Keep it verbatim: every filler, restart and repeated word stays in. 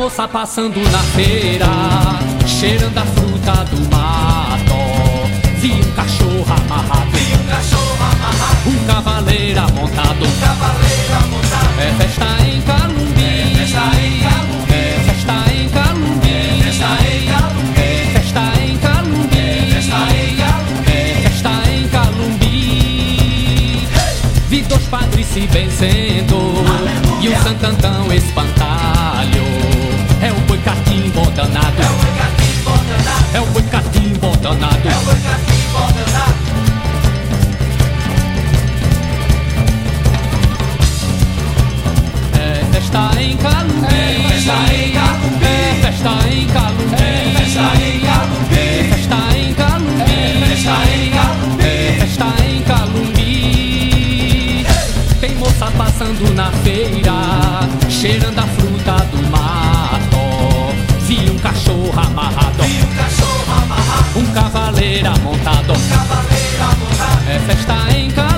moça passando na feira, cheirando a fruta do mato. Vi um cachorro amarrado, Vi um cachorro amarrado, um cavaleiro montado. um cavaleiro montado. É festa em Calumbi, É festa em Calumbi, é festa em Calumbi, é festa em Calumbi, é festa em Calumbi, é festa em Calumbi, é festa em Calumbi. Vi dois padres se vencendo e um santantão espantalho. É o boi catimbo danado, é o boi catimbo danado, é o boi catimbo danado. é o boi catimbo danado. É festa em Calumbi, É festa em Calumbi, é festa em Calumbi, é festa em Calumbi, é festa em Calumbi, é festa em Calumbi, é festa em Calumbi. Tem moça passando na feira, cheirando a fruta do mato. Vi um cachorro amarrado, Vi um cachorro amarrado, um cavaleiro montado. um cavaleiro montado. É festa em Calumbi,